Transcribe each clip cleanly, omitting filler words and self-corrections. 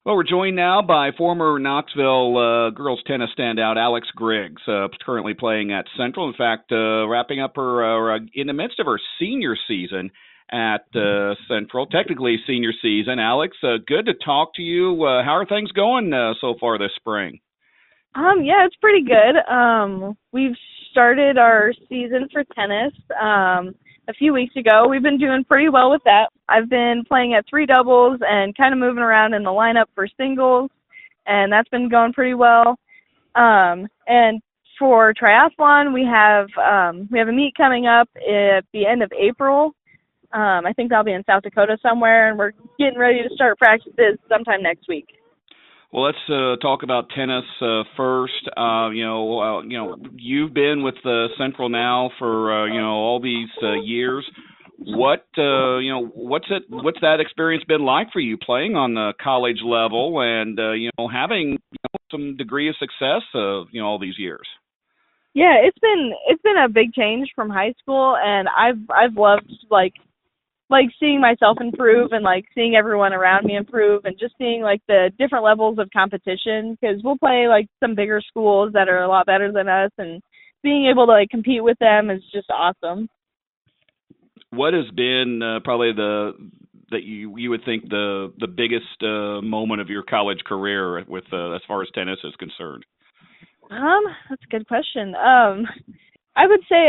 Well, we're joined now by former Knoxville girls tennis standout Alex Griggs, currently playing at Central. In fact, wrapping up her in the midst of her senior season at Central, technically senior season. Alex, good to talk to you. How are things going so far this spring? Yeah, it's pretty good. We've started our season for tennis a few weeks ago. We've been doing pretty well with that. I've been playing at three doubles and kind of moving around in the lineup for singles, and that's been going pretty well. And for triathlon, we have a meet coming up at the end of April. I think that'll be in South Dakota somewhere, and we're getting ready to start practices sometime next week. Well, let's talk about tennis first. You've been with Central now for all these years. What's that experience been like for you playing on the college level and having some degree of success all these years? Yeah, it's been a big change from high school, and I've loved like seeing myself improve and like seeing everyone around me improve and just seeing like the different levels of competition, because we'll play like some bigger schools that are a lot better than us, and being able to like compete with them is just awesome. What has been probably that you would think the biggest moment of your college career with as far as tennis is concerned? That's a good question. I would say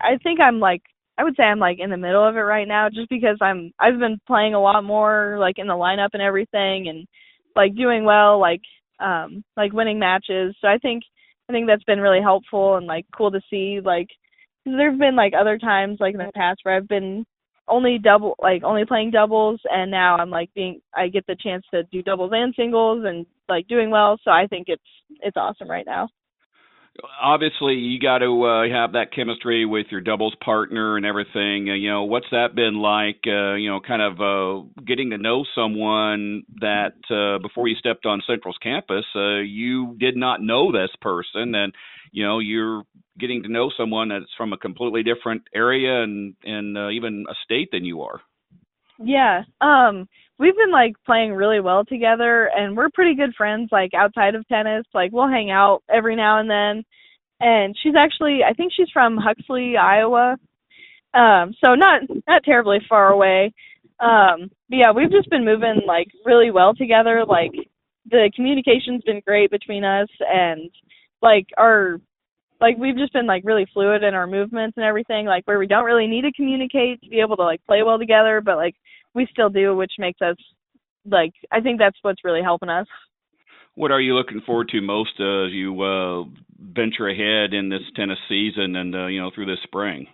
I would say I'm like in the middle of it right now, just because I've been playing a lot more like in the lineup and everything, and like doing well, like winning matches. So I think that's been really helpful and like cool to see. Like there've been like other times like in the past where I've been only playing doubles, and now I get the chance to do doubles and singles and like doing well. So I think it's awesome right now. Obviously, you got to have that chemistry with your doubles partner and everything. What's that been like? Kind of getting to know someone that before you stepped on Central's campus, you did not know this person, and you're getting to know someone that's from a completely different area and even a state than you are. Yeah. We've been like playing really well together, and we're pretty good friends like outside of tennis. Like we'll hang out every now and then. And I think she's from Huxley, Iowa. So not terribly far away. But yeah, we've just been moving like really well together. Like the communication's been great between us, and like we've just been like really fluid in our movements and everything, like where we don't really need to communicate to be able to like play well together, but like we still do, which makes us like, I think that's what's really helping us. What are you looking forward to most as you venture ahead in this tennis season and through this spring?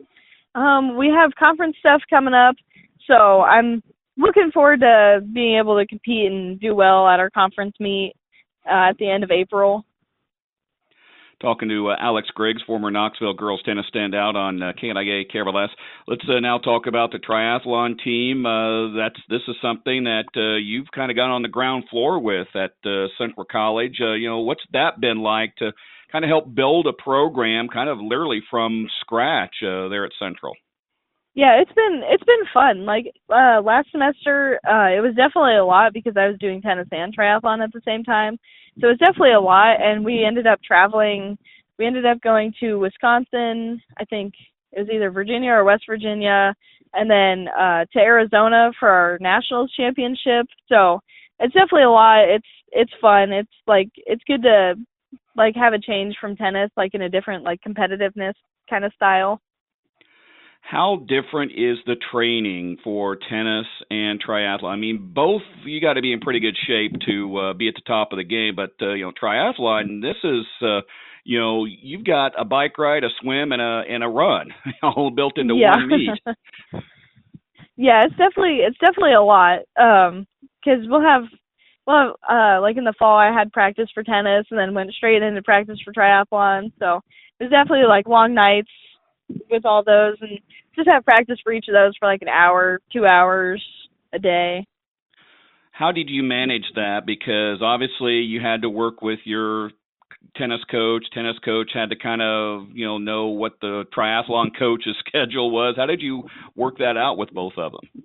We have conference stuff coming up, so I'm looking forward to being able to compete and do well at our conference meet at the end of April. Talking to Alex Griggs, former Knoxville girls tennis standout on KNIA KRLS. Let's now talk about the triathlon team. This is something that you've kind of got on the ground floor with at Central College. What's that been like to kind of help build a program kind of literally from scratch there at Central? Yeah, it's been fun. Like last semester, it was definitely a lot because I was doing tennis and triathlon at the same time. So it was definitely a lot, and we ended up traveling. We ended up going to Wisconsin. I think it was either Virginia or West Virginia, and then to Arizona for our nationals championship. So it's definitely a lot. It's fun. It's like it's good to like have a change from tennis, like in a different like competitiveness kind of style. How different is the training for tennis and triathlon? I mean, both you got to be in pretty good shape to be at the top of the game, but triathlon, this is you've got a bike ride, a swim, and a run all built into Yeah. one meet. Yeah, it's definitely a lot. Because like in the fall I had practice for tennis and then went straight into practice for triathlon. So it was definitely like long nights with all those, and just have practice for each of those for like an hour, 2 hours a day. How did you manage that? Because obviously you had to work with your tennis coach. Tennis coach had to kind of know what the triathlon coach's schedule was. How did you work that out with both of them?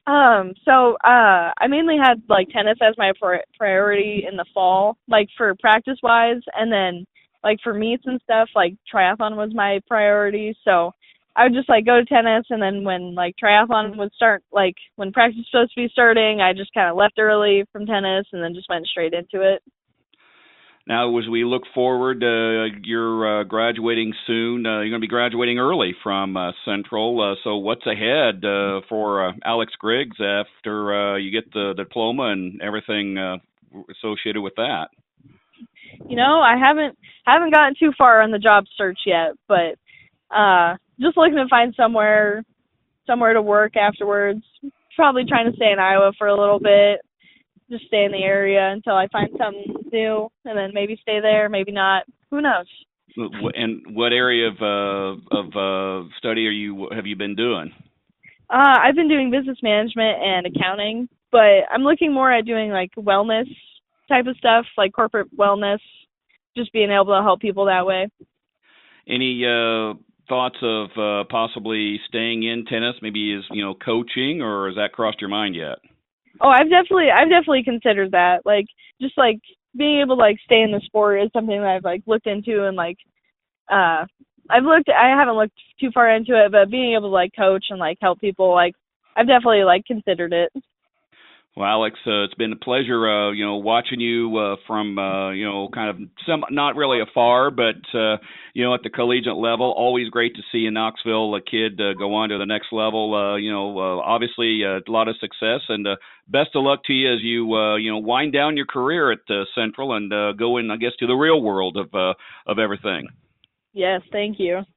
I mainly had like tennis as my priority in the fall, like for practice wise, and then like for meets and stuff, like triathlon was my priority. So I would just like go to tennis, and then when like triathlon would start, like when practice was supposed to be starting, I just kind of left early from tennis and then just went straight into it. Now, as we look forward, you're graduating soon. You're going to be graduating early from Central. So, what's ahead for Alex Griggs after you get the diploma and everything associated with that? I haven't gotten too far on the job search yet, but just looking to find somewhere to work afterwards. Probably trying to stay in Iowa for a little bit, just stay in the area until I find something new, and then maybe stay there, maybe not. Who knows? And what area of study have you been doing? I've been doing business management and accounting, but I'm looking more at doing like wellness type of stuff, like corporate wellness, just being able to help people that way. Any thoughts of possibly staying in tennis, maybe as coaching, or has that crossed your mind yet? Oh, I've definitely considered that. Like just like being able to like stay in the sport is something that I've like looked into, and like uh I haven't looked too far into it, but being able to like coach and like help people, like I've definitely like considered it. Well, Alex, it's been a pleasure, watching you from, kind of not really afar, but at the collegiate level. Always great to see in Knoxville a kid go on to the next level. Obviously a lot of success, and best of luck to you as you, wind down your career at Central and go in, I guess, to the real world of everything. Yes, thank you.